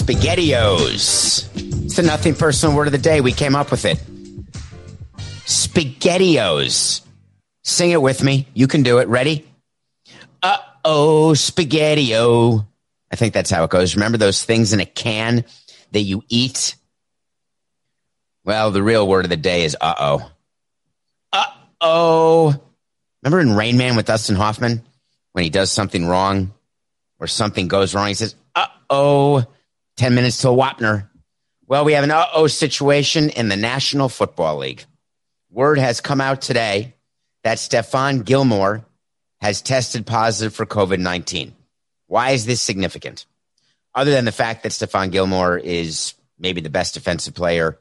SpaghettiOs. It's the nothing personal word of the day. We came up with it. SpaghettiOs. Sing it with me. You can do it. Ready? Uh-oh, SpaghettiO. I think that's how it goes. Remember those things in a can that you eat? Well, the real word of the day is uh-oh. Uh-oh. Remember in Rain Man with Dustin Hoffman? When he does something wrong or something goes wrong, he says, uh-oh, 10 minutes till Wapner. Well, we have an uh-oh situation in the National Football League. Word has come out today that Stephon Gilmore has tested positive for COVID-19. Why is this significant? Other than the fact that Stephon Gilmore is maybe the best defensive player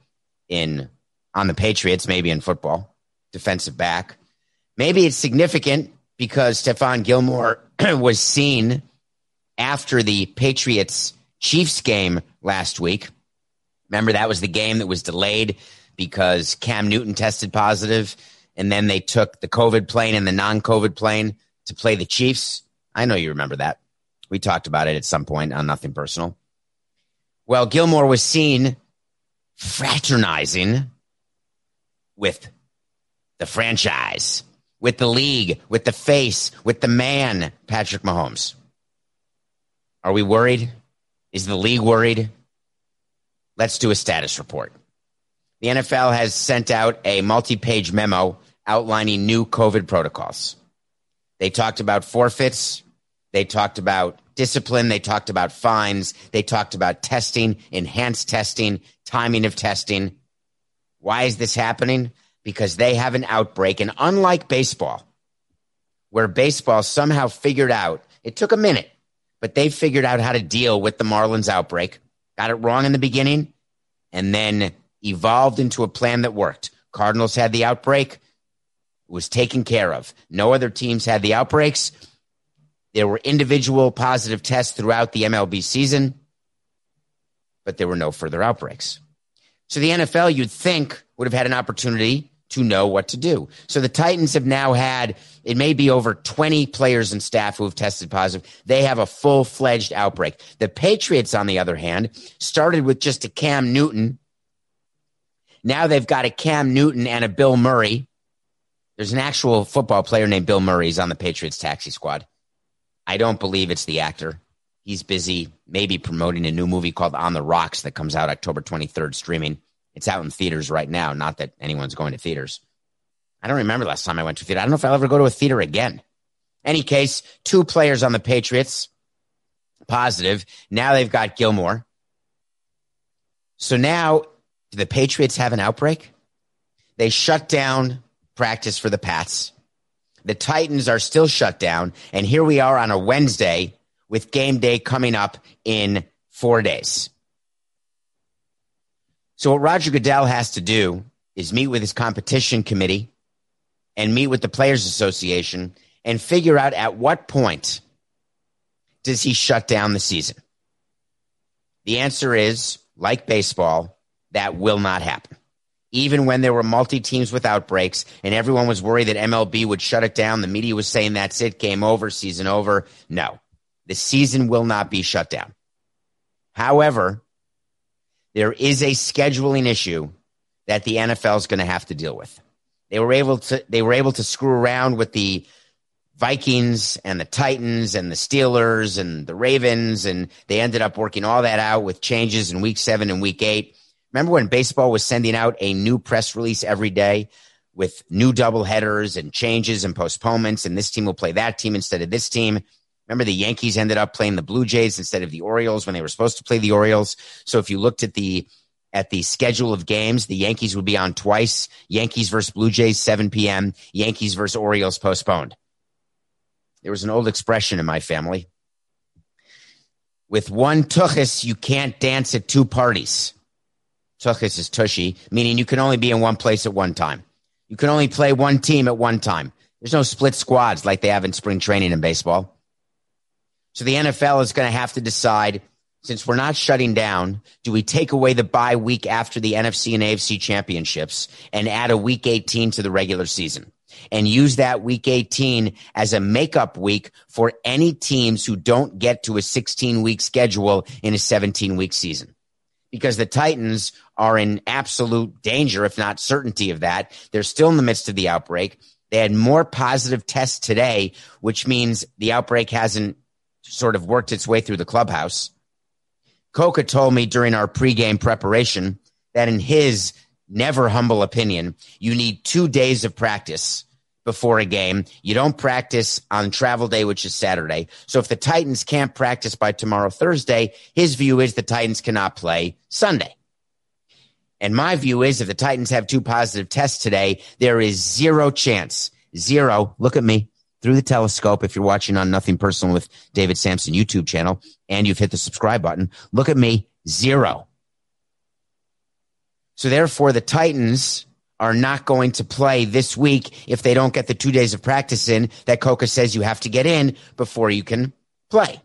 on the Patriots, maybe in football, defensive back. Maybe it's significant because Stephon Gilmore was seen after the Patriots-Chiefs game last week. Remember, that was the game that was delayed because Cam Newton tested positive, and then they took the COVID plane and the non-COVID plane to play the Chiefs. I know you remember that. We talked about it at some point on Nothing Personal. Well, Gilmore was seen fraternizing with the franchise, with the league, with the face, with the man, Patrick Mahomes. Are we worried? Is the league worried? Let's do a status report. The NFL has sent out a multi-page memo outlining new COVID protocols. They talked about forfeits. They talked about discipline. They talked about fines. They talked about testing, enhanced testing, timing of testing. Why is this happening? Because they have an outbreak. And unlike baseball, where baseball somehow figured out, it took a minute, but they figured out how to deal with the Marlins outbreak, got it wrong in the beginning, and then evolved into a plan that worked. Cardinals had the outbreak, was taken care of. No other teams had the outbreaks. There were individual positive tests throughout the MLB season, but there were no further outbreaks. So the NFL, you'd think, would have had an opportunity to know what to do. So the Titans have now had, it may be over 20 players and staff who have tested positive. They have a full-fledged outbreak. The Patriots, on the other hand, started with just a Cam Newton. Now they've got a Cam Newton and a Bill Murray. There's an actual football player named Bill Murray. He's on the Patriots taxi squad. I don't believe it's the actor. He's busy maybe promoting a new movie called On the Rocks that comes out October 23rd streaming. It's out in theaters right now. Not that anyone's going to theaters. I don't remember last time I went to a theater. I don't know if I'll ever go to a theater again. Any case, 2 players on the Patriots positive. Now they've got Gilmore. So now, do the Patriots have an outbreak? They shut down practice for the Pats. The Titans are still shut down. And here we are on a Wednesday with game day coming up in 4 days. So what Roger Goodell has to do is meet with his competition committee and meet with the Players Association and figure out at what point does he shut down the season. The answer is, like baseball, that will not happen. Even when there were multi-teams with outbreaks and everyone was worried that MLB would shut it down, the media was saying that's it, game over, season over. No, the season will not be shut down. However, there is a scheduling issue that the NFL is going to have to deal with. They were able to screw around with the Vikings and the Titans and the Steelers and the Ravens, and they ended up working all that out with changes in week 7 and week 8. Remember when baseball was sending out a new press release every day with new doubleheaders and changes and postponements, and this team will play that team instead of this team? Remember the Yankees ended up playing the Blue Jays instead of the Orioles when they were supposed to play the Orioles. So if you looked at the schedule of games, the Yankees would be on twice. Yankees versus Blue Jays, 7 p.m. Yankees versus Orioles postponed. There was an old expression in my family. With one tuchus, you can't dance at 2 parties. Tuchus is tushy, meaning you can only be in one place at one time. You can only play one team at one time. There's no split squads like they have in spring training in baseball. So the NFL is going to have to decide, since we're not shutting down, do we take away the bye week after the NFC and AFC championships and add a week 18 to the regular season? and use that week 18 as a makeup week for any teams who don't get to a 16-week schedule in a 17-week season. Because the Titans are in absolute danger, if not certainty of that. They're still in the midst of the outbreak. They had more positive tests today, which means the outbreak hasn't sort of worked its way through the clubhouse. Coca told me during our pregame preparation that in his never humble opinion, you need 2 days of practice before a game. You don't practice on travel day, which is Saturday. So if the Titans can't practice by tomorrow, Thursday, his view is the Titans cannot play Sunday. And my view is if the Titans have 2 positive tests today, there is zero chance, zero, look at me through the telescope if you're watching on Nothing Personal with David Sampson YouTube channel and you've hit the subscribe button, look at me, zero. So therefore, the Titans are not going to play this week if they don't get the 2 days of practice in that Coca says you have to get in before you can play.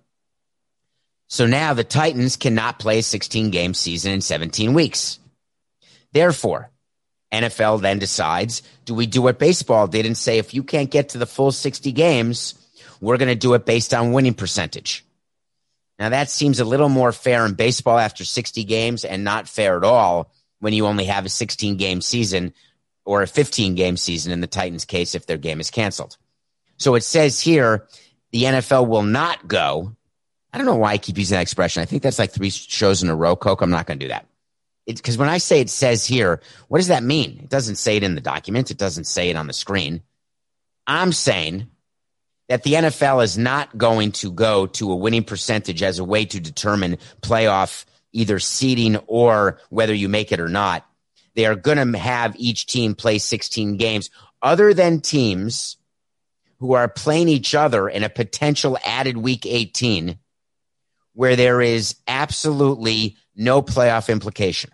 So now the Titans cannot play a 16-game season in 17 weeks. Therefore, NFL then decides, do we do what baseball did and say, if you can't get to the full 60 games, we're going to do it based on winning percentage. Now, that seems a little more fair in baseball after 60 games and not fair at all when you only have a 16-game season or a 15-game season in the Titans' case if their game is canceled. So it says here the NFL will not go. I don't know why I keep using that expression. I think that's like 3 shows in a row, Coke. I'm not going to do that. Because when I say it says here, what does that mean? It doesn't say it in the document. It doesn't say it on the screen. I'm saying that the NFL is not going to go to a winning percentage as a way to determine playoff either seeding or whether you make it or not. They are going to have each team play 16 games other than teams who are playing each other in a potential added week 18 where there is absolutely no playoff implication.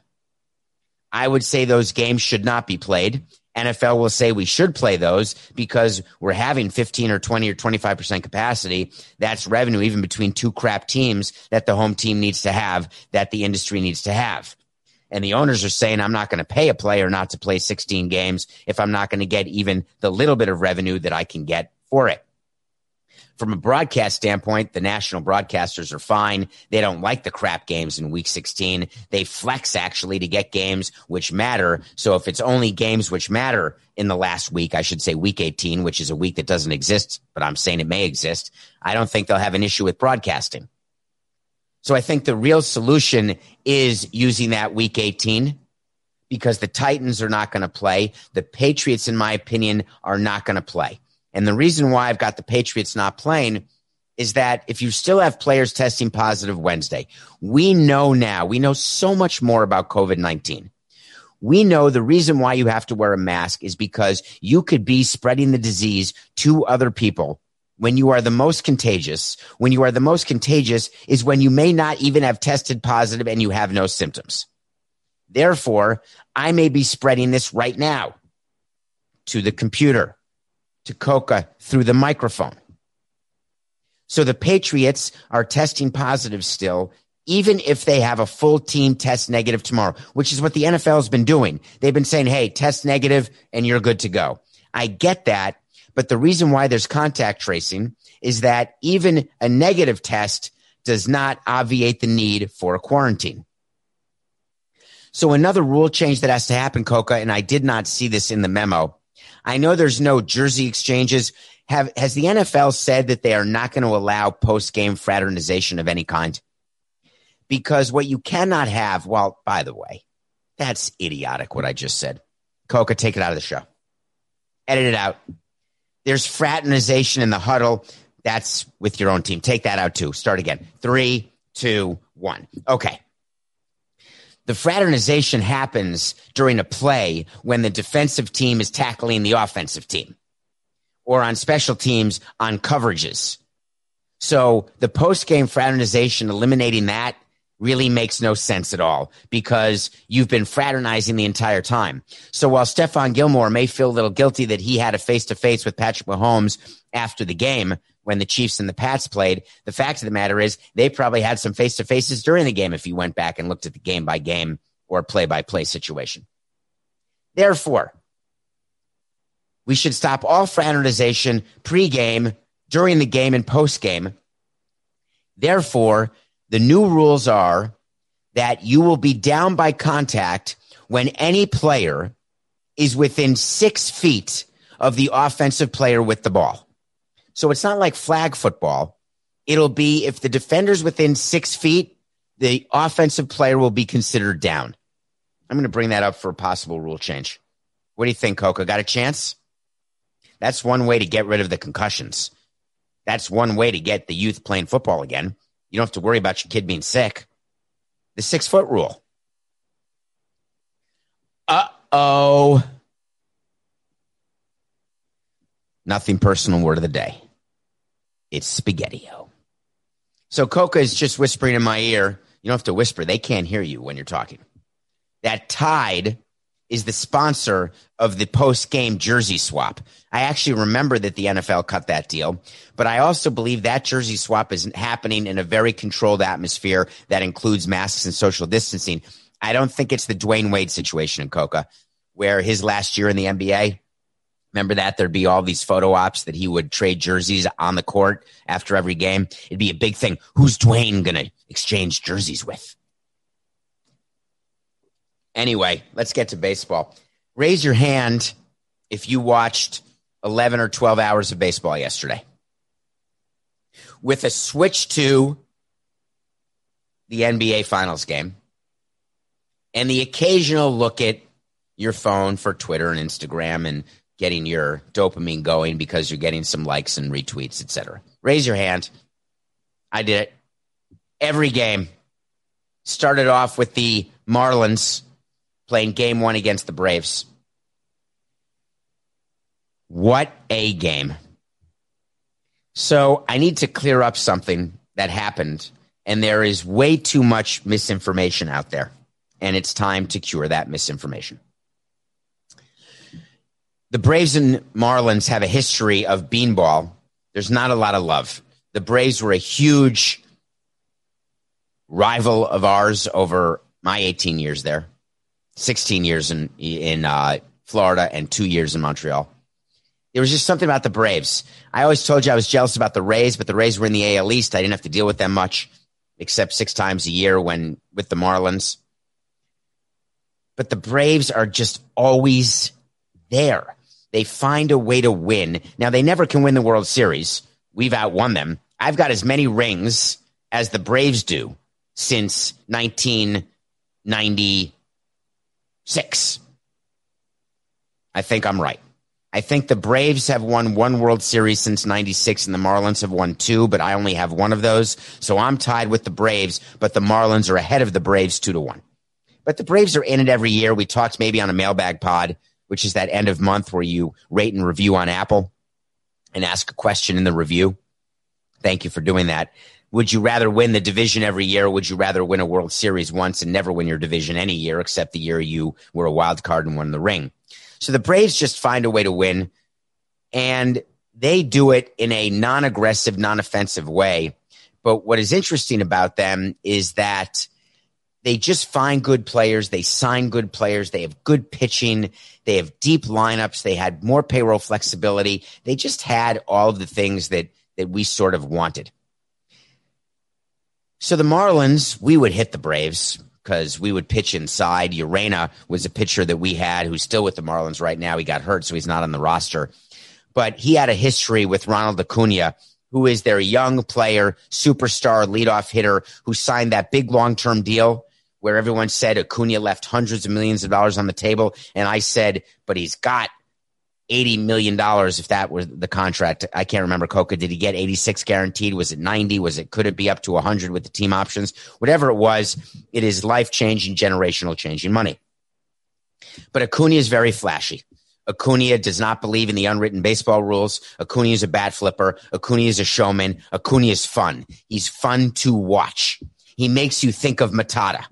I would say those games should not be played. NFL will say we should play those because we're having 15 or 20 or 25% capacity. That's revenue even between 2 crap teams that the home team needs to have, that the industry needs to have. And the owners are saying, I'm not going to pay a player not to play 16 games if I'm not going to get even the little bit of revenue that I can get for it. From a broadcast standpoint, the national broadcasters are fine. They don't like the crap games in week 16. They flex actually to get games which matter. So if it's only games which matter in the last week, I should say week 18, which is a week that doesn't exist, but I'm saying it may exist, I don't think they'll have an issue with broadcasting. So I think the real solution is using that week 18 because the Titans are not going to play. The Patriots, in my opinion, are not going to play. And the reason why I've got the Patriots not playing is that if you still have players testing positive Wednesday, we know so much more about COVID-19. We know the reason why you have to wear a mask is because you could be spreading the disease to other people when you are the most contagious. When you are the most contagious is when you may not even have tested positive and you have no symptoms. Therefore, I may be spreading this right now to the computer, to Coca through the microphone. So the Patriots are testing positive still, even if they have a full team test negative tomorrow, which is what the NFL has been doing. They've been saying, hey, test negative and you're good to go. I get that, but the reason why there's contact tracing is that even a negative test does not obviate the need for a quarantine. So another rule change that has to happen, Coca, and I did not see this in the memo. I know there's no jersey exchanges. Has the NFL said that they are not going to allow post-game fraternization of any kind? Because what you cannot have, well, by the way, that's idiotic what I just said. Coca, take it out of the show. Edit it out. There's fraternization in the huddle. That's with your own team. Take that out too. Start again. 3, 2, 1. Okay. The fraternization happens during a play when the defensive team is tackling the offensive team or on special teams on coverages. So the post-game fraternization, eliminating that really makes no sense at all because you've been fraternizing the entire time. So while Stephon Gilmore may feel a little guilty that he had a face-to-face with Patrick Mahomes after the game when the Chiefs and the Pats played, the fact of the matter is they probably had some face-to-faces during the game if you went back and looked at the game-by-game or play-by-play situation. Therefore, We should stop all fraternization pre-game, during the game, and post-game. Therefore, the new rules are that you will be down by contact when any player is within 6 feet of the offensive player with the ball. So it's not like flag football. It'll be if the defender's within 6 feet, the offensive player will be considered down. I'm going to bring that up for a possible rule change. What do you think, Coca? Got a chance? That's one way to get rid of the concussions. That's one way to get the youth playing football again. You don't have to worry about your kid being sick. The 6-foot rule. Uh-oh. Nothing personal, word of the day. It's Spaghetti-O. So Coca is just whispering in my ear. You don't have to whisper. They can't hear you when you're talking. That Tide is the sponsor of the post-game jersey swap. I actually remember that the NFL cut that deal, but I also believe that jersey swap is happening in a very controlled atmosphere that includes masks and social distancing. I don't think it's the Dwayne Wade situation in Coca, where his last year in the NBA, remember that there'd be all these photo ops that he would trade jerseys on the court after every game. It'd be a big thing. Who's Dwayne going to exchange jerseys with? Anyway, let's get to baseball. Raise your hand if you watched 11 or 12 hours of baseball yesterday. With a switch to the NBA Finals game and the occasional look at your phone for Twitter and Instagram and getting your dopamine going because you're getting some likes and retweets, etc. Raise your hand. I did it. Every game. Started off with the Marlins playing game 1 against the Braves. What a game. So I need to clear up something that happened, and there is way too much misinformation out there, and it's time to cure that misinformation. The Braves and Marlins have a history of beanball. There's not a lot of love. The Braves were a huge rival of ours over my 18 years there. 16 years in Florida and 2 years in Montreal. There was just something about the Braves. I always told you I was jealous about the Rays, but the Rays were in the AL East. I didn't have to deal with them much, except 6 times a year when with the Marlins. But the Braves are just always there. They find a way to win. Now, they never can win the World Series. We've outwon them. I've got as many rings as the Braves do since 1996. I think I'm right. I think the Braves have won 1 World Series since 96 and the Marlins have won 2, but I only have 1 of those. So I'm tied with the Braves, but the Marlins are ahead of the Braves 2-1. But the Braves are in it every year. We talked maybe on a mailbag pod, which is that end of month where you rate and review on Apple and ask a question in the review. Thank you for doing that. Would you rather win the division every year, or would you rather win a World Series once and never win your division any year except the year you were a wild card and won the ring? So the Braves just find a way to win, and they do it in a non-aggressive, non-offensive way. But what is interesting about them is that they just find good players. They sign good players. They have good pitching. They have deep lineups. They had more payroll flexibility. They just had all of the things that we sort of wanted. So the Marlins, we would hit the Braves because we would pitch inside. Urena was a pitcher that we had who's still with the Marlins right now. He got hurt, so he's not on the roster. But he had a history with Ronald Acuna, who is their young player, superstar, leadoff hitter, who signed that big long-term deal where everyone said Acuna left hundreds of millions of dollars on the table. And I said, but he's got $80 million if that were the contract. I can't remember, Coca. Did he get 86 guaranteed? Was it 90? Could it be up to 100 with the team options? Whatever it was, it is life-changing, generational changing money. But Acuna is very flashy. Acuna does not believe in the unwritten baseball rules. Acuna is a bat flipper. Acuna is a showman. Acuna is fun. He's fun to watch. He makes you think of Matata.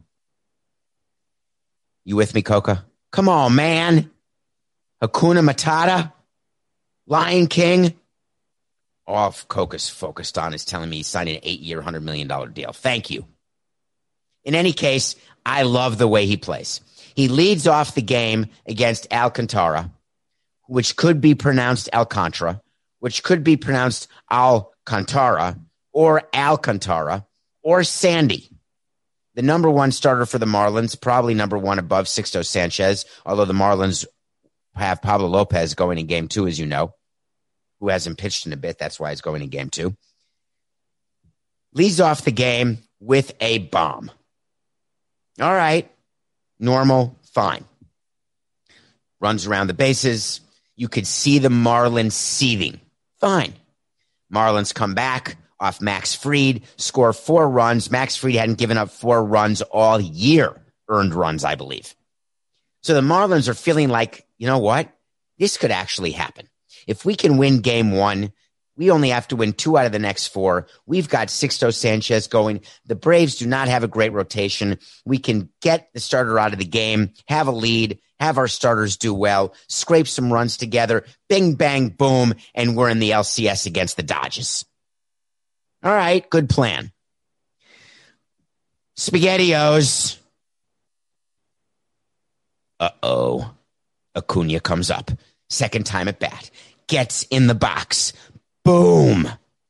You with me, Coca? Come on, man. Hakuna Matata, Lion King. All Coca's focused on is telling me he's signing an 8-year, $100 million deal. Thank you. In any case, I love the way he plays. He leads off the game against Alcantara, which could be pronounced Alcantara, which could be pronounced Alcantara or Alcantara or Sandy. The number one starter for the Marlins, probably number one above Sixto Sanchez, although the Marlins have Pablo Lopez going in game 2, as you know, who hasn't pitched in a bit. That's why he's going in game 2. Leads off the game with a bomb. All right. Normal, fine. Runs around the bases. You could see the Marlins seething. Fine. Marlins come back off Max Fried, score 4 runs. Max Fried hadn't given up 4 runs all year, earned runs, I believe. So the Marlins are feeling like, you know what? This could actually happen. If we can win game 1, we only have to win 2 out of the next 4. We've got Sixto Sanchez going. The Braves do not have a great rotation. We can get the starter out of the game, have a lead, have our starters do well, scrape some runs together, bing, bang, boom, and we're in the LCS against the Dodgers. All right, good plan. SpaghettiOs. Uh-oh. Acuna comes up. Second time at bat. Gets in the box. Boom.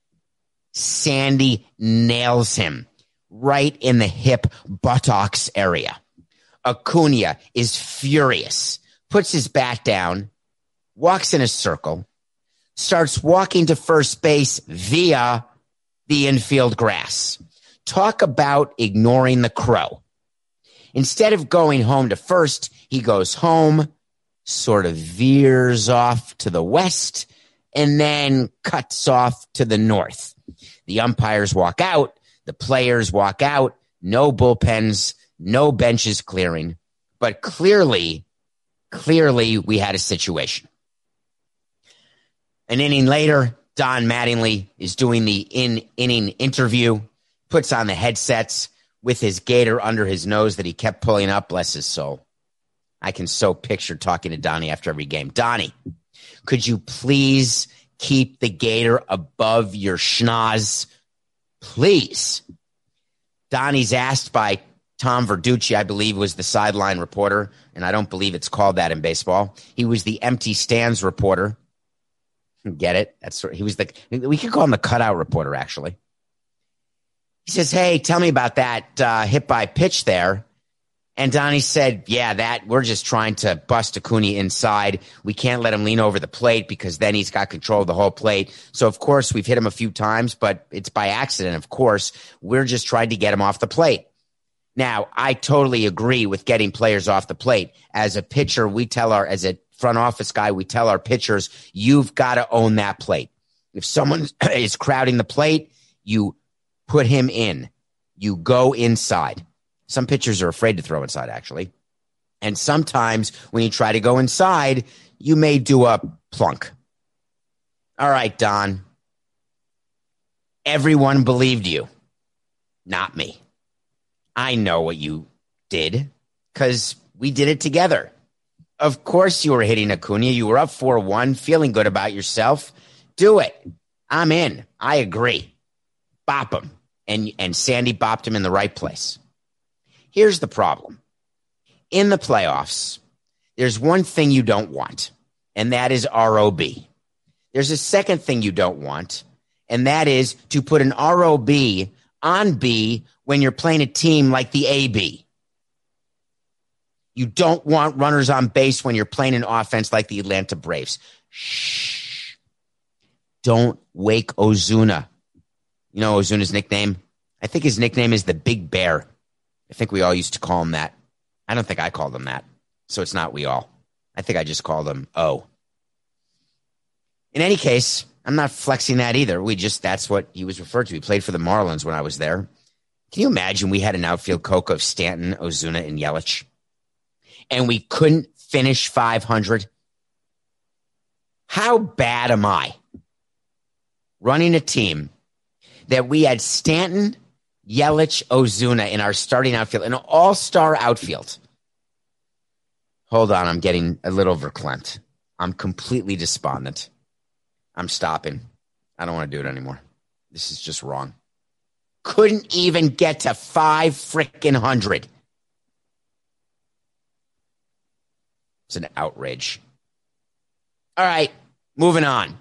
Sandy nails him right in the hip buttocks area. Acuna is furious, puts his bat down, walks in a circle, starts walking to first base via the infield grass. Talk about ignoring the crow. Instead of going home to first, he goes home, sort of veers off to the west, and then cuts off to the north. The umpires walk out. The players walk out. No bullpens, no benches clearing. But clearly, we had a situation. An inning later, Don Mattingly is doing the in-inning interview, puts on the headsets with his gator under his nose that he kept pulling up. Bless his soul. I can so picture talking to Donnie after every game. Donnie, could you please keep the gator above your schnoz? Please. Donnie's asked by Tom Verducci, I believe, was the sideline reporter, and I don't believe it's called that in baseball. He was the empty stands reporter. Get it? We could call him the cutout reporter, actually. He says, hey, tell me about that hit by pitch there. And Donnie said, yeah, we're just trying to bust Acuna inside. We can't let him lean over the plate because then he's got control of the whole plate. So, of course, we've hit him a few times, but it's by accident, of course. We're just trying to get him off the plate. Now, I totally agree with getting players off the plate. As a pitcher, as a front office guy, we tell our pitchers, you've got to own that plate. If someone is crowding the plate, you put him in. You go inside. Some pitchers are afraid to throw inside, actually. And sometimes when you try to go inside, you may do a plunk. All right, Don. Everyone believed you. Not me. I know what you did because we did it together. Of course you were hitting Acuna. You were up 4-1, feeling good about yourself. Do it. I'm in. I agree. Bop him. And Sandy bopped him in the right place. Here's the problem. In the playoffs, there's one thing you don't want, and that is ROB. There's a second thing you don't want, and that is to put an ROB on B when you're playing a team like the AB. You don't want runners on base when you're playing an offense like the Atlanta Braves. Shh. Don't wake Ozuna. You know Ozuna's nickname? I think his nickname is the Big Bear. I think we all used to call him that. I don't think I called him that. So it's not we all. I think I just called him O. In any case, I'm not flexing that either. That's what he was referred to. He played for the Marlins when I was there. Can you imagine we had an outfield coke of Stanton, Ozuna, and Yelich? And we couldn't finish 500? How bad am I running a team that we had Stanton, Yelich, Ozuna in our starting outfield, an all-star outfield? Hold on, I'm getting a little verklempt. I'm completely despondent. I'm stopping. I don't want to do it anymore. This is just wrong. Couldn't even get to 500. It's an outrage. All right, moving on.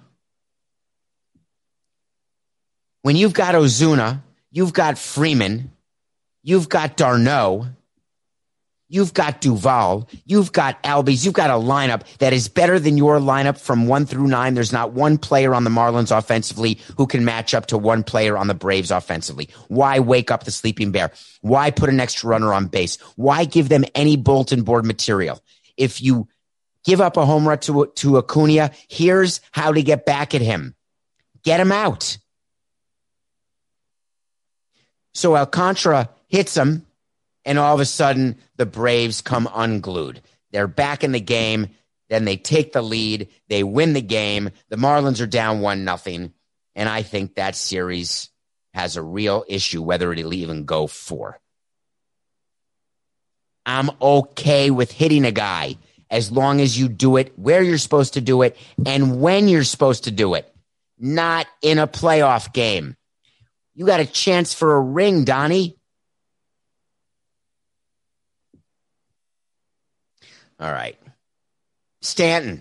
When you've got Ozuna, you've got Freeman, you've got d'Arnaud, you've got Duvall, you've got Albies, you've got a lineup that is better than your lineup from 1 through 9. There's not one player on the Marlins offensively who can match up to one player on the Braves offensively. Why wake up the sleeping bear? Why put an extra runner on base? Why give them any bulletin board material? If you give up a home run to Acuna, here's how to get back at him. Get him out. So Alcantara hits him, and all of a sudden, the Braves come unglued. They're back in the game. Then they take the lead. They win the game. The Marlins are down 1-0. And I think that series has a real issue, whether it'll even go 4. I'm okay with hitting a guy as long as you do it where you're supposed to do it and when you're supposed to do it, not in a playoff game. You got a chance for a ring, Donnie. All right. Stanton.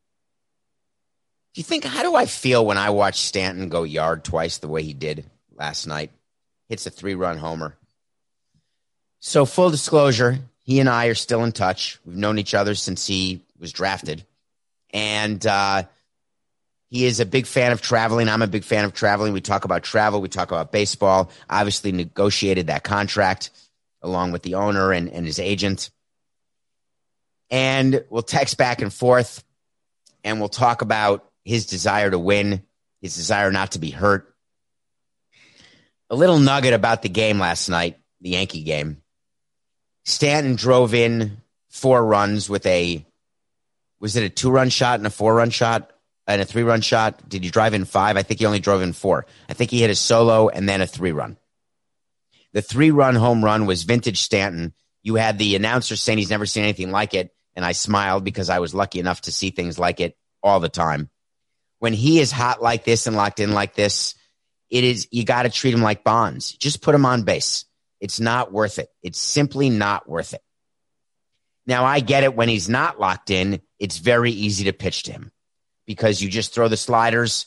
Do you think, how do I feel when I watch Stanton go yard twice the way he did last night? Hits a 3-run homer. So full disclosure, he and I are still in touch. We've known each other since he was drafted. And he is a big fan of traveling. I'm a big fan of traveling. We talk about travel. We talk about baseball. Obviously negotiated that contract along with the owner and his agent. And we'll text back and forth, and we'll talk about his desire to win, his desire not to be hurt. A little nugget about the game last night, the Yankee game. Stanton drove in 4 runs with was it a 2-run shot and a 4-run shot and a 3-run shot? Did he drive in 5? I think he only drove in 4. I think he hit a solo and then a 3-run. The 3-run home run was vintage Stanton. You had the announcer saying he's never seen anything like it. And I smiled because I was lucky enough to see things like it all the time. When he is hot like this and locked in like this, you got to treat him like Bonds. Just put him on base. It's not worth it. It's simply not worth it. Now, I get it. When he's not locked in, it's very easy to pitch to him because you just throw the sliders.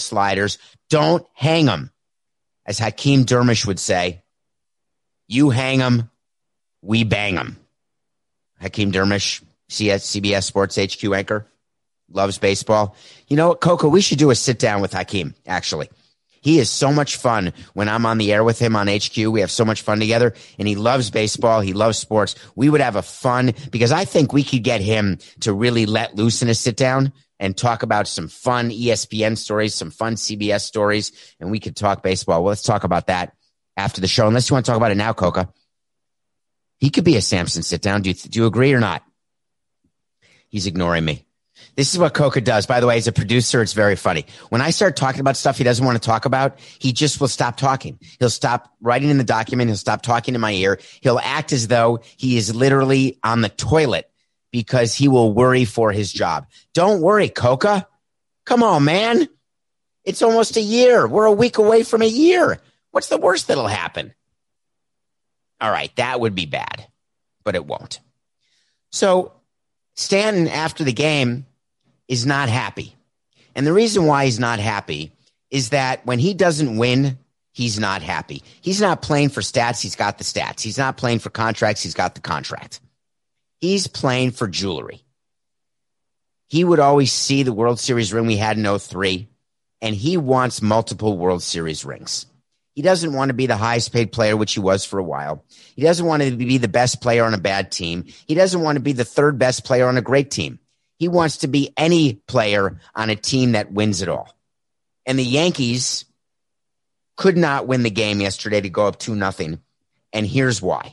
Don't hang them. As Hakeem Dermish would say, you hang them, we bang them. Hakeem Dermish, CBS Sports HQ anchor, loves baseball. You know what, Coco? We should do a sit down with Hakeem, actually. He is so much fun when I'm on the air with him on HQ. We have so much fun together, and he loves baseball. He loves sports. We would have a fun, because I think we could get him to really let loose in a sit down and talk about some fun ESPN stories, some fun CBS stories, and we could talk baseball. Well, let's talk about that after the show, unless you want to talk about it now, Coco. He could be a Samson sit down. Do you agree or not? He's ignoring me. This is what Coca does. By the way, as a producer, it's very funny. When I start talking about stuff he doesn't want to talk about, he just will stop talking. He'll stop writing in the document. He'll stop talking in my ear. He'll act as though he is literally on the toilet because he will worry for his job. Don't worry, Coca. Come on, man. It's almost a year. We're a week away from a year. What's the worst that'll happen? All right, that would be bad, but it won't. So Stanton, after the game, is not happy. And the reason why he's not happy is that when he doesn't win, he's not happy. He's not playing for stats. He's got the stats. He's not playing for contracts. He's got the contract. He's playing for jewelry. He would always see the World Series ring we had in 2003, and he wants multiple World Series rings. He doesn't want to be the highest paid player, which he was for a while. He doesn't want to be the best player on a bad team. He doesn't want to be the 3rd best player on a great team. He wants to be any player on a team that wins it all. And the Yankees could not win the game yesterday to go up 2-0. And here's why.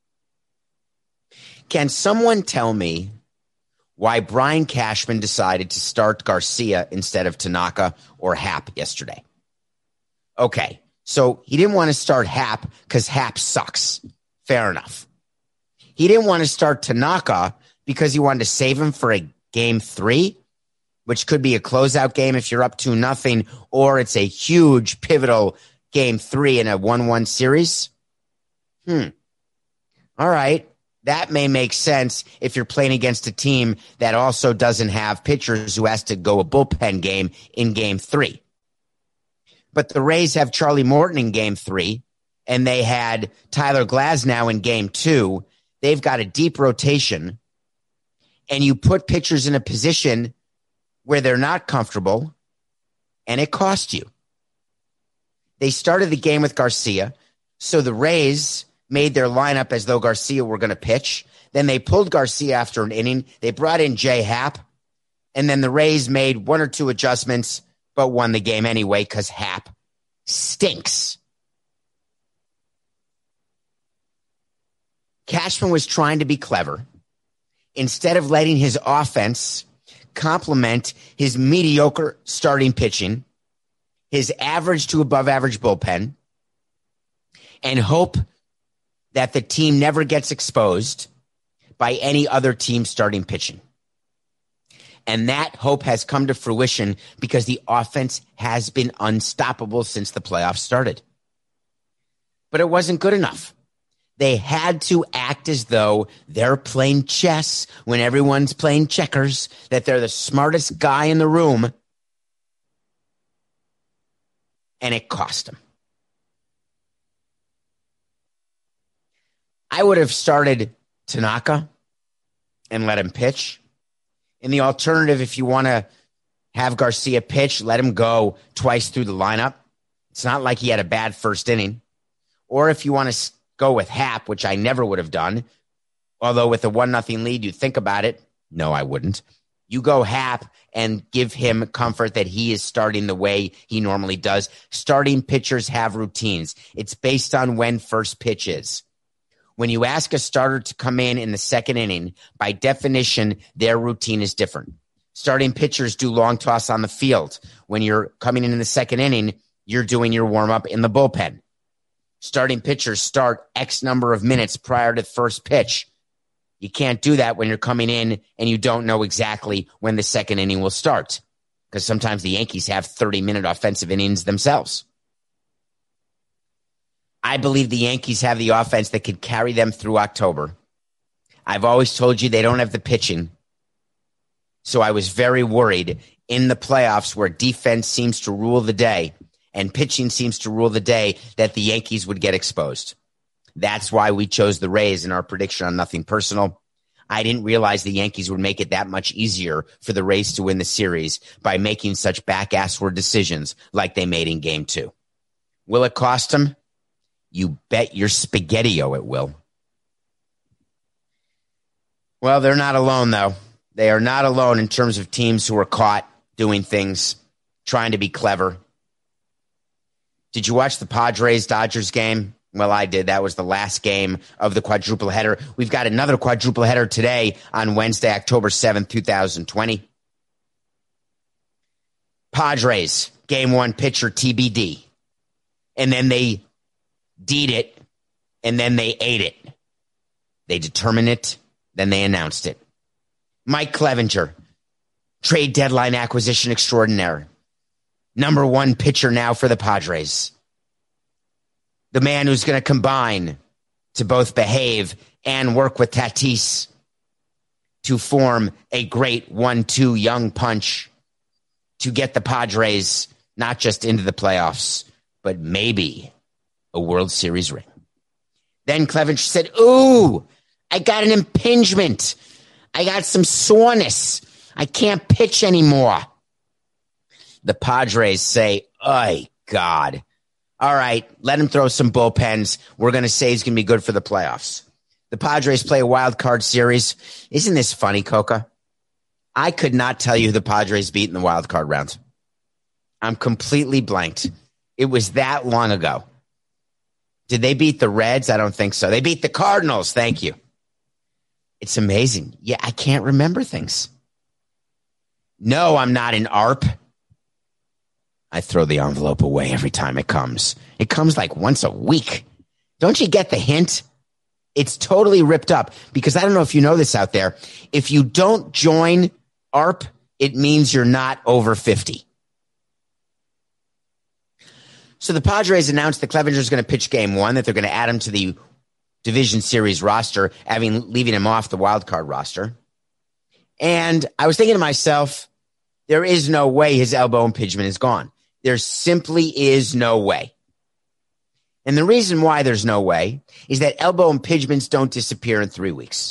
Can someone tell me why Brian Cashman decided to start Garcia instead of Tanaka or Happ yesterday? Okay. So he didn't want to start Happ because Happ sucks. Fair enough. He didn't want to start Tanaka because he wanted to save him for a game 3, which could be a closeout game if you're up 2-0, or it's a huge pivotal game 3 in a 1-1 series. All right. That may make sense if you're playing against a team that also doesn't have pitchers who has to go a bullpen game in game 3. But the Rays have Charlie Morton in game 3, and they had Tyler Glasnow in game 2. They've got a deep rotation, and you put pitchers in a position where they're not comfortable, and it cost you. They started the game with Garcia, so the Rays made their lineup as though Garcia were going to pitch. Then they pulled Garcia after an inning. They brought in Jay Happ, and then the Rays made 1 or 2 adjustments, but won the game anyway because Happ stinks. Cashman was trying to be clever. Instead of letting his offense complement his mediocre starting pitching, his average to above average bullpen, and hope that the team never gets exposed by any other team starting pitching. And that hope has come to fruition because the offense has been unstoppable since the playoffs started. But it wasn't good enough. They had to act as though they're playing chess when everyone's playing checkers, that they're the smartest guy in the room. And it cost them. I would have started Tanaka and let him pitch. In the alternative, if you want to have Garcia pitch, let him go twice through the lineup. It's not like he had a bad first inning. Or if you want to go with Happ, which I never would have done, although with a 1-0 lead, you think about it. No, I wouldn't. You go Happ and give him comfort that he is starting the way he normally does. Starting pitchers have routines. It's based on when first pitch is. When you ask a starter to come in the second inning, by definition, their routine is different. Starting pitchers do long toss on the field. When you're coming in the second inning, you're doing your warm-up in the bullpen. Starting pitchers start X number of minutes prior to the first pitch. You can't do that when you're coming in and you don't know exactly when the second inning will start, because sometimes the Yankees have 30-minute offensive innings themselves. I believe the Yankees have the offense that could carry them through October. I've always told you they don't have the pitching. So I was very worried in the playoffs, where defense seems to rule the day and pitching seems to rule the day, that the Yankees would get exposed. That's why we chose the Rays in our prediction on Nothing Personal. I didn't realize the Yankees would make it that much easier for the Rays to win the series by making such back-assward decisions like they made in Game 2. Will it cost them? You bet your spaghetti-o it will. Well, they're not alone, though. They are not alone in terms of teams who are caught doing things, trying to be clever. Did you watch the Padres-Dodgers game? Well, I did. That was the last game of the quadruple header. We've got another quadruple header today on Wednesday, October 7th, 2020. Padres, game 1, pitcher TBD. And then they D'd it, and then they ate it. They determined it, then they announced it. Mike Clevinger, trade deadline acquisition extraordinaire. Number 1 pitcher now for the Padres. The man who's going to combine to both behave and work with Tatis to form a great 1-2 young punch to get the Padres not just into the playoffs, but maybe a World Series ring. Then Clevinger said, ooh, I got an impingement. I got some soreness. I can't pitch anymore. The Padres say, oh, God. All right, let him throw some bullpens. We're going to say he's going to be good for the playoffs. The Padres play a wild card series. Isn't this funny, Coca? I could not tell you who the Padres beat in the wild card round. I'm completely blanked. It was that long ago. Did they beat the Reds? I don't think so. They beat the Cardinals. Thank you. It's amazing. Yeah, I can't remember things. No, I'm not an ARP. I throw the envelope away every time it comes. It comes like once a week. Don't you get the hint? It's totally ripped up, because I don't know if you know this out there. If you don't join ARP, it means you're not over 50. So the Padres announced that Clevinger is going to pitch game 1, that they're going to add him to the division series roster, leaving him off the wild card roster. And I was thinking to myself, there is no way his elbow impingement is gone. There simply is no way. And the reason why there's no way is that elbow impingements don't disappear in 3 weeks.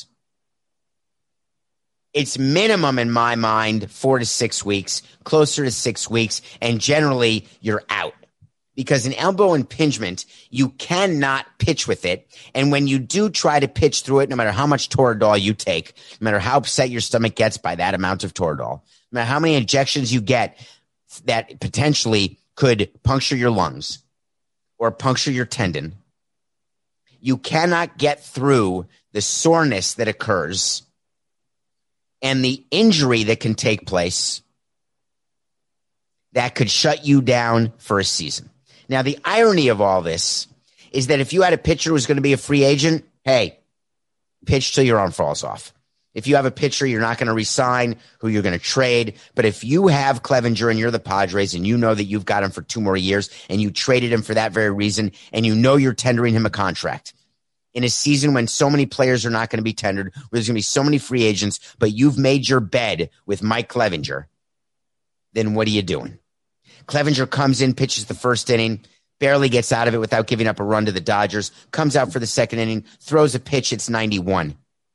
It's minimum, in my mind, 4 to 6 weeks, closer to 6 weeks, and generally you're out. Because an elbow impingement, you cannot pitch with it. And when you do try to pitch through it, no matter how much Toradol you take, no matter how upset your stomach gets by that amount of Toradol, no matter how many injections you get that potentially could puncture your lungs or puncture your tendon, you cannot get through the soreness that occurs and the injury that can take place that could shut you down for a season. Now, the irony of all this is that if you had a pitcher who's going to be a free agent, hey, pitch till your arm falls off. If you have a pitcher you're not going to re-sign, who you're going to trade. But if you have Clevinger and you're the Padres and you know that you've got him for 2 more years and you traded him for that very reason and you know you're tendering him a contract in a season when so many players are not going to be tendered, where there's going to be so many free agents, but you've made your bed with Mike Clevinger, then what are you doing? Clevinger comes in, pitches the first inning, barely gets out of it without giving up a run to the Dodgers, comes out for the second inning, throws a pitch, it's 91.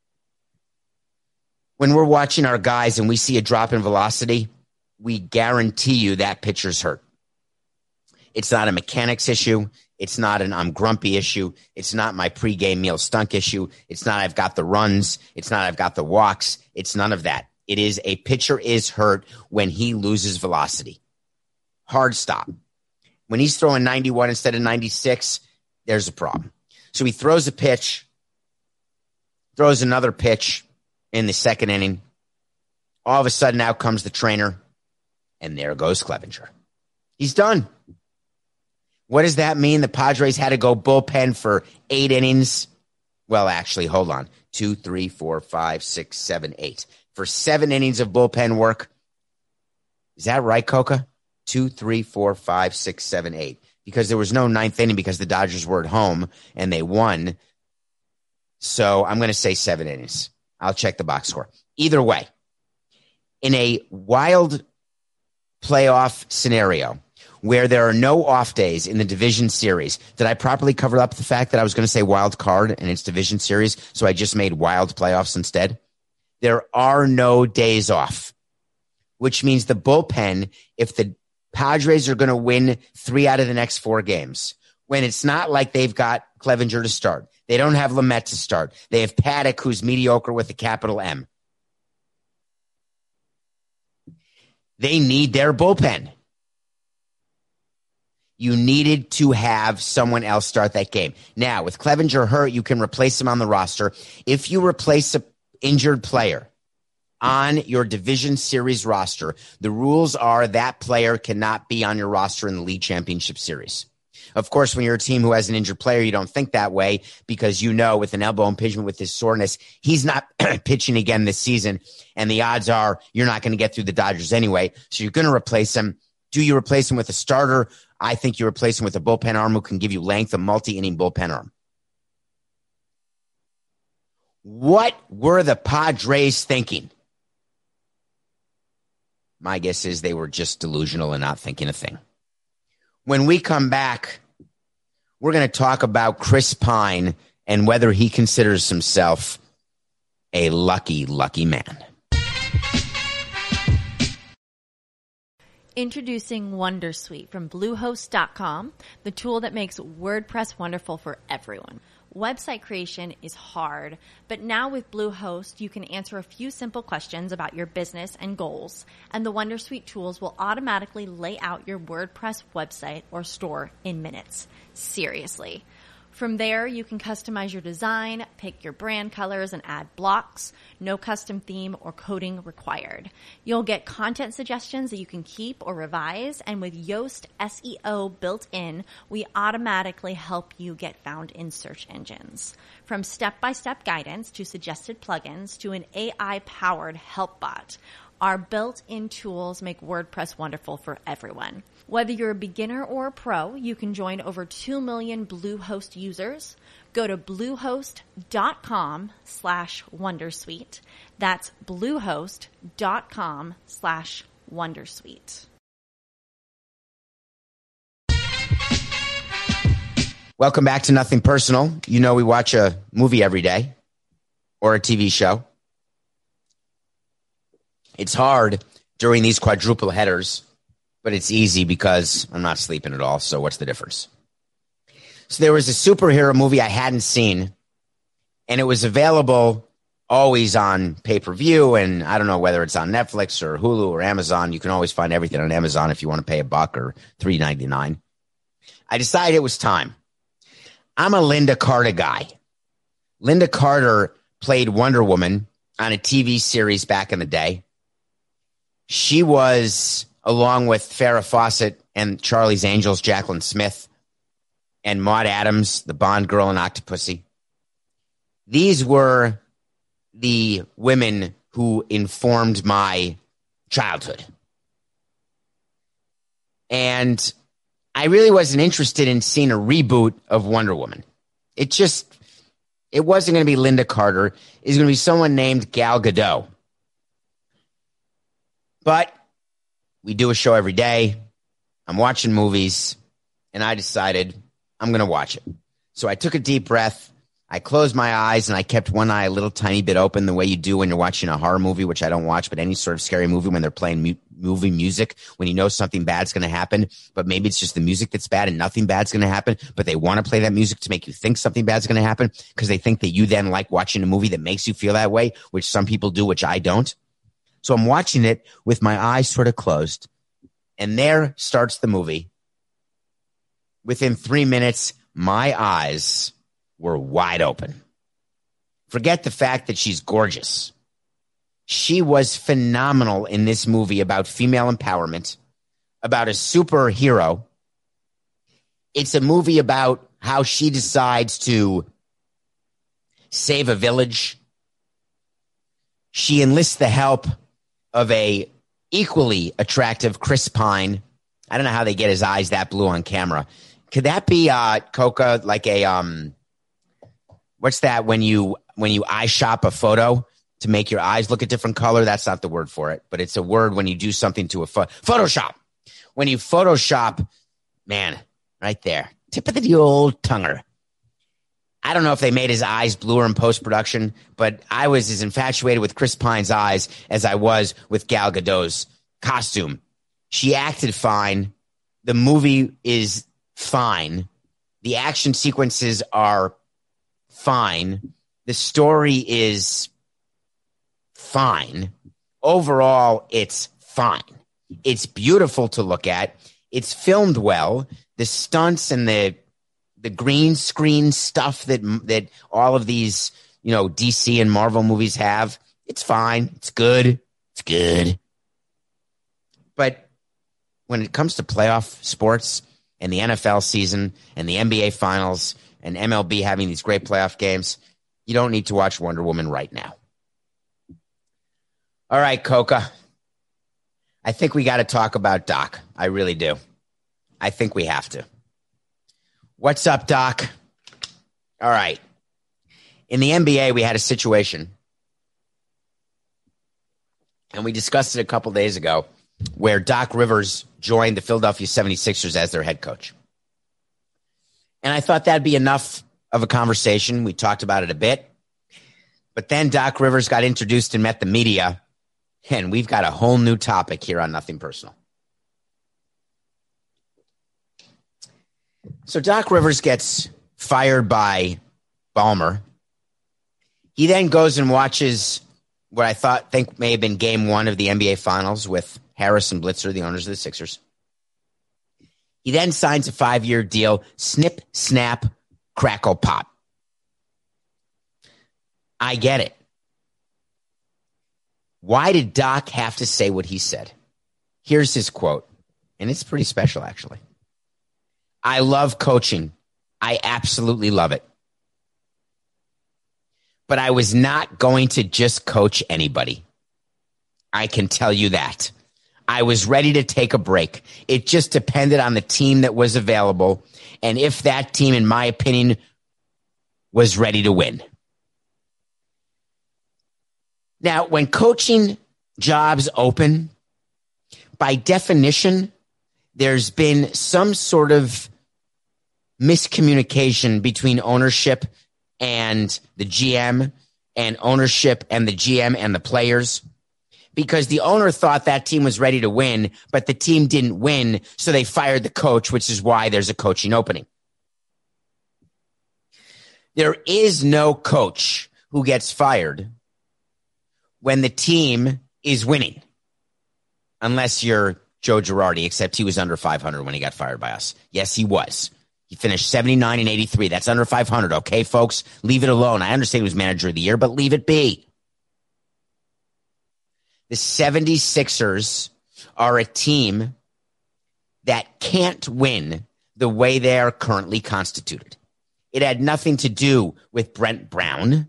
When we're watching our guys and we see a drop in velocity, we guarantee you that pitcher's hurt. It's not a mechanics issue. It's not an I'm grumpy issue. It's not my pregame meal stunk issue. It's not I've got the runs. It's not I've got the walks. It's none of that. It is a pitcher is hurt when he loses velocity. Hard stop. When he's throwing 91 instead of 96, there's a problem. So he throws a pitch, throws another pitch in the second inning. All of a sudden, out comes the trainer, and there goes Clevinger. He's done. What does that mean? The Padres had to go bullpen for 8 innings. Well, actually, hold on. 2, 3, 4, 5, 6, 7, 8. For 7 innings of bullpen work. Is that right, Coca? 2, 3, 4, 5, 6, 7, 8. Because there was no 9th inning because the Dodgers were at home and they won. So I'm going to say 7 innings. I'll check the box score. Either way, in a wild playoff scenario where there are no off days in the division series, did I properly cover up the fact that I was going to say wild card and it's division series, so I just made wild playoffs instead? There are no days off, which means the bullpen, if the Padres are going to win 3 out of the next 4 games, when it's not like they've got Clevinger to start, they don't have Lamet to start, they have Paddock, who's mediocre with a capital M. They need their bullpen. You needed to have someone else start that game. Now, with Clevinger hurt, you can replace him on the roster. If you replace an injured player on your division series roster, the rules are that player cannot be on your roster in the league championship series. Of course, when you're a team who has an injured player, you don't think that way because you know with an elbow impingement with his soreness, he's not pitching again this season. And the odds are you're not going to get through the Dodgers anyway. So you're going to replace him. Do you replace him with a starter? I think you replace him with a bullpen arm who can give you length, a multi-inning bullpen arm. What were the Padres thinking? My guess is they were just delusional and not thinking a thing. When we come back, we're going to talk about Chris Pine and whether he considers himself a lucky, lucky man. Introducing Wondersuite from Bluehost.com, the tool that makes WordPress wonderful for everyone. Website creation is hard, but now with Bluehost, you can answer a few simple questions about your business and goals, and the Wondersuite tools will automatically lay out your WordPress website or store in minutes. Seriously. From there, you can customize your design, pick your brand colors, and add blocks. No custom theme or coding required. You'll get content suggestions that you can keep or revise, and with Yoast SEO built in, we automatically help you get found in search engines. From step-by-step guidance to suggested plugins to an AI-powered help bot, Our built-in tools make WordPress wonderful for everyone. Whether you're a beginner or a pro, you can join over 2 million Bluehost users. Go to bluehost.com/wondersuite. That's bluehost.com/wondersuite. Welcome back to Nothing Personal. You know we watch a movie every day or a TV show. It's hard during these quadruple headers, but it's easy because I'm not sleeping at all, so what's the difference? So there was a superhero movie I hadn't seen, and it was available always on pay-per-view, and I don't know whether it's on Netflix or Hulu or Amazon. You can always find everything on Amazon if you want to pay $1 or $3.99. I decided it was time. I'm a Linda Carter guy. Linda Carter played Wonder Woman on a TV series back in the day. She was, along with Farrah Fawcett and Charlie's Angels, Jacqueline Smith, and Maude Adams, the Bond girl in Octopussy. These were the women who informed my childhood. And I really wasn't interested in seeing a reboot of Wonder Woman. It wasn't going to be Linda Carter. It was going to be someone named Gal Gadot. But we do a show every day. I'm watching movies, and I decided I'm going to watch it. So I took a deep breath. I closed my eyes, and I kept one eye a little tiny bit open the way you do when you're watching a horror movie, which I don't watch, but any sort of scary movie when they're playing movie music, when you know something bad's going to happen, but maybe it's just the music that's bad and nothing bad's going to happen, but they want to play that music to make you think something bad's going to happen because they think that you then like watching a movie that makes you feel that way, which some people do, which I don't. So I'm watching it with my eyes sort of closed, and there starts the movie. Within 3 minutes, my eyes were wide open. Forget the fact that she's gorgeous. She was phenomenal in this movie about female empowerment, about a superhero. It's a movie about how she decides to save a village. She enlists the help of a equally attractive Chris Pine. I don't know how they get his eyes that blue on camera. Could that be Coca, like a what's that when you eye shop a photo to make your eyes look a different color? That's not the word for it, but it's a word when you do something to a Photoshop. When you Photoshop, man, right there, tip of the old tonguer. I don't know if they made his eyes bluer in post-production, but I was as infatuated with Chris Pine's eyes as I was with Gal Gadot's costume. She acted fine. The movie is fine. The action sequences are fine. The story is fine. Overall, it's fine. It's beautiful to look at. It's filmed well. The stunts and the green screen stuff that all of these, DC and Marvel movies have, it's fine. It's good. It's good. But when it comes to playoff sports and the NFL season and the NBA finals and MLB having these great playoff games, you don't need to watch Wonder Woman right now. All right, Coca. I think we got to talk about Doc. I really do. I think we have to. What's up, Doc? All right. In the NBA, we had a situation, and we discussed it a couple days ago, where Doc Rivers joined the Philadelphia 76ers as their head coach. And I thought that'd be enough of a conversation. We talked about it a bit. But then Doc Rivers got introduced and met the media, and we've got a whole new topic here on Nothing Personal. So Doc Rivers gets fired by Ballmer. He then goes and watches what I think may have been game one of the NBA Finals with Harris and Blitzer, the owners of the Sixers. He then signs a 5-year deal. Snip, snap, crackle, pop. I get it. Why did Doc have to say what he said? Here's his quote, and it's pretty special, actually. I love coaching. I absolutely love it. But I was not going to just coach anybody. I can tell you that. I was ready to take a break. It just depended on the team that was available and if that team, in my opinion, was ready to win. Now, when coaching jobs open, by definition, there's been some sort of miscommunication between ownership and the GM and ownership and the GM and the players, because the owner thought that team was ready to win, but the team didn't win, so they fired the coach, which is why there's a coaching opening. There is no coach who gets fired when the team is winning, unless you're Joe Girardi, except he was under 500 when he got fired by us. Yes, he was. He finished 79 and 83. That's under 500. Okay, folks, leave it alone. I understand he was manager of the year, but leave it be. The 76ers are a team that can't win the way they are currently constituted. It had nothing to do with Brent Brown.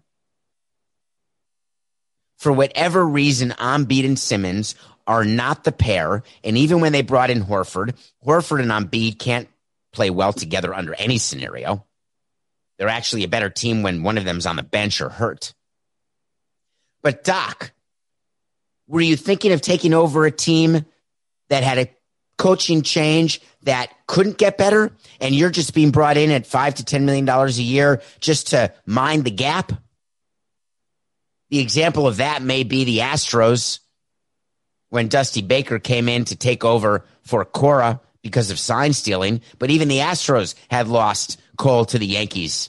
For whatever reason, Embiid and Simmons are not the pair. And even when they brought in Horford and Embiid can't play well together under any scenario. They're actually a better team when one of them's on the bench or hurt. But Doc, were you thinking of taking over a team that had a coaching change that couldn't get better, and you're just being brought in at $5 to $10 million a year just to mind the gap? The example of that may be the Astros when Dusty Baker came in to take over for Cora because of sign stealing, but even the Astros had lost Cole to the Yankees.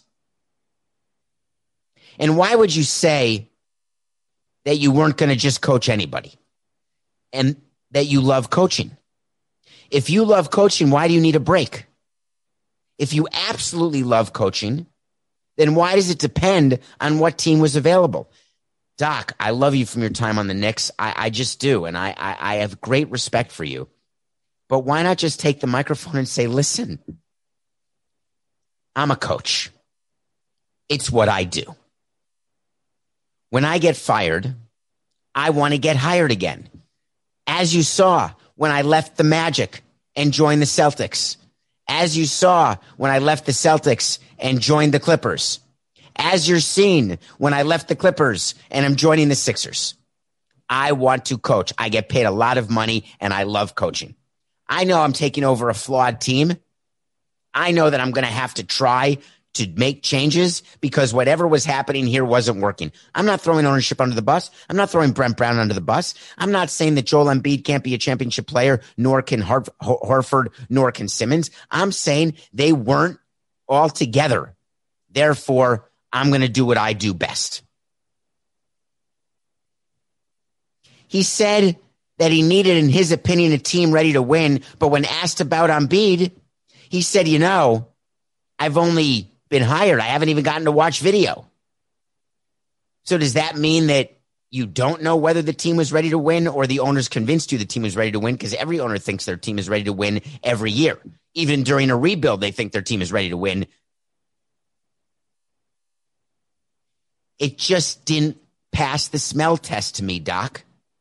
And why would you say that you weren't going to just coach anybody and that you love coaching? If you love coaching, why do you need a break? If you absolutely love coaching, then why does it depend on what team was available? Doc, I love you from your time on the Knicks. I just do, and I have great respect for you. But why not just take the microphone and say, listen, I'm a coach. It's what I do. When I get fired, I want to get hired again. As you saw when I left the Magic and joined the Celtics. As you saw when I left the Celtics and joined the Clippers. As you're seeing when I left the Clippers and I'm joining the Sixers. I want to coach. I get paid a lot of money and I love coaching. I know I'm taking over a flawed team. I know that I'm going to have to try to make changes because whatever was happening here wasn't working. I'm not throwing ownership under the bus. I'm not throwing Brent Brown under the bus. I'm not saying that Joel Embiid can't be a championship player, nor can Horford, nor can Simmons. I'm saying they weren't all together. Therefore, I'm going to do what I do best. He said that he needed, in his opinion, a team ready to win. But when asked about Embiid, he said, I've only been hired. I haven't even gotten to watch video. So does that mean that you don't know whether the team was ready to win or the owners convinced you the team was ready to win? Because every owner thinks their team is ready to win every year. Even during a rebuild, they think their team is ready to win. It just didn't pass the smell test to me, Doc.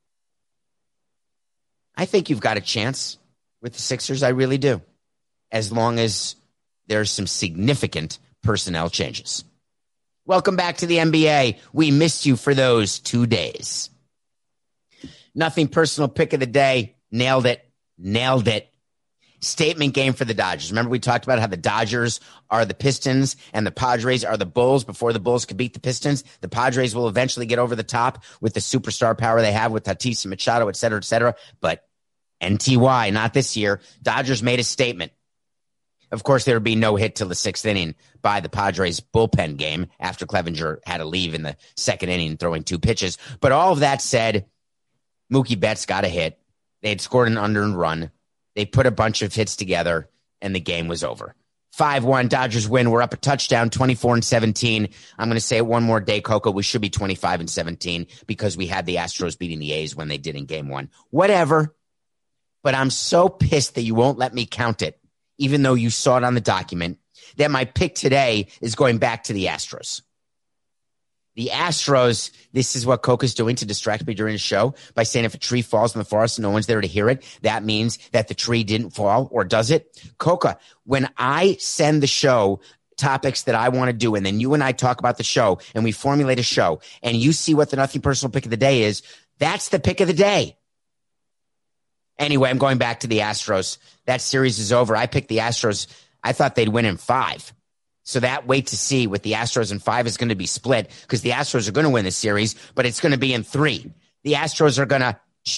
I think you've got a chance with the Sixers. I really do. As long as there's some significant personnel changes. Welcome back to the NBA. We missed you for those 2 days. Nothing personal pick of the day. Nailed it. Statement game for the Dodgers. Remember we talked about how the Dodgers are the Pistons and the Padres are the Bulls before the Bulls could beat the Pistons. The Padres will eventually get over the top with the superstar power they have with Tatis and Machado, et cetera, et cetera. But NTY, not this year. Dodgers made a statement. Of course, there would be no hit till the sixth inning by the Padres bullpen game after Clevenger had to leave in the second inning throwing 2 pitches. But all of that said, Mookie Betts got a hit. They had scored an unearned run. They put a bunch of hits together, and the game was over. 5-1, Dodgers win. We're up a touchdown, 24-17. I'm going to say it one more day, Coco. We should be 25-17 because we had the Astros beating the A's when they did in game 1. Whatever. But I'm so pissed that you won't let me count it, even though you saw it on the document, that my pick today is going back to the Astros. The Astros, this is what Coca's doing to distract me during the show by saying if a tree falls in the forest and no one's there to hear it, that means that the tree didn't fall, or does it? Coca, when I send the show topics that I want to do, and then you and I talk about the show and we formulate a show, and you see what the Nothing Personal pick of the day is, that's the pick of the day. Anyway, I'm going back to the Astros. That series is over. I picked the Astros. I thought they'd win in 5. So that wait to see with the Astros in 5 is going to be split, because the Astros are going to win the series, but it's going to be in 3. The Astros are going to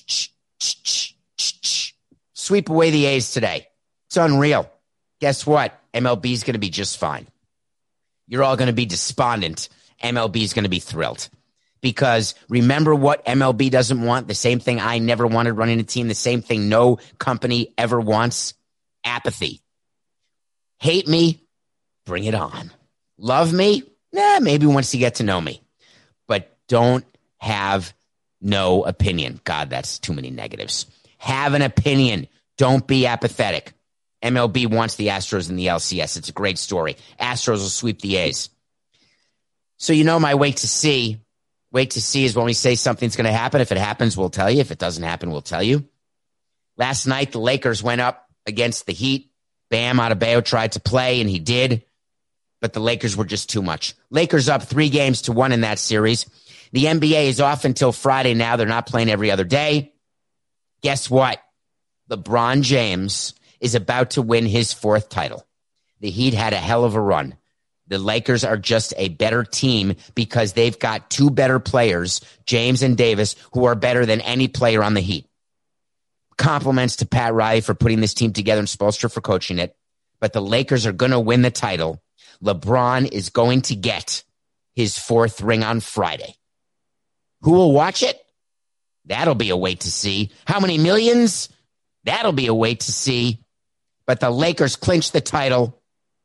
sweep away the A's today. It's unreal. Guess what? MLB is going to be just fine. You're all going to be despondent. MLB is going to be thrilled. Because remember what MLB doesn't want? The same thing I never wanted running a team. The same thing no company ever wants. Apathy. Hate me? Bring it on. Love me? Maybe once you get to know me. But don't have no opinion. God, that's too many negatives. Have an opinion. Don't be apathetic. MLB wants the Astros in the LCS. It's a great story. Astros will sweep the A's. So my wait to see is when we say something's going to happen. If it happens, we'll tell you. If it doesn't happen, we'll tell you. Last night, the Lakers went up against the Heat. Bam Adebayo tried to play, and he did. But the Lakers were just too much. Lakers up 3-1 in that series. The NBA is off until Friday now. They're not playing every other day. Guess what? LeBron James is about to win his 4th title. The Heat had a hell of a run. The Lakers are just a better team because they've got 2 better players, James and Davis, who are better than any player on the Heat. Compliments to Pat Riley for putting this team together and Spoelstra for coaching it. But the Lakers are going to win the title. LeBron is going to get his 4th ring on Friday. Who will watch it? That'll be a wait to see. How many millions? That'll be a wait to see. But the Lakers clinch the title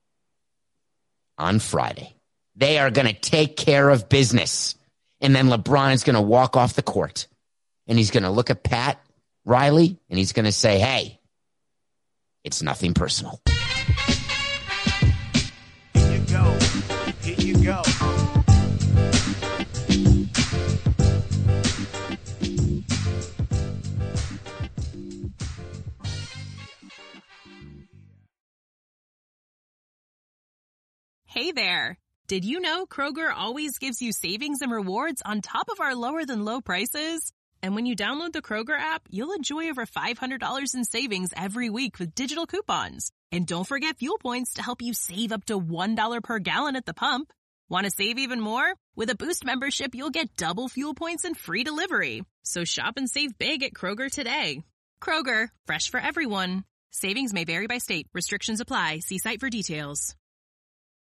on Friday. They are going to take care of business. And then LeBron is going to walk off the court. And he's going to look at Pat Riley and he's going to say, hey, it's nothing personal. Here you go. Hey there. Did you know Kroger always gives you savings and rewards on top of our lower than low prices? And when you download the Kroger app, you'll enjoy over $500 in savings every week with digital coupons. And don't forget fuel points to help you save up to $1 per gallon at the pump. Want to save even more? With a Boost membership, you'll get double fuel points and free delivery. So shop and save big at Kroger today. Kroger, fresh for everyone. Savings may vary by state. Restrictions apply. See site for details.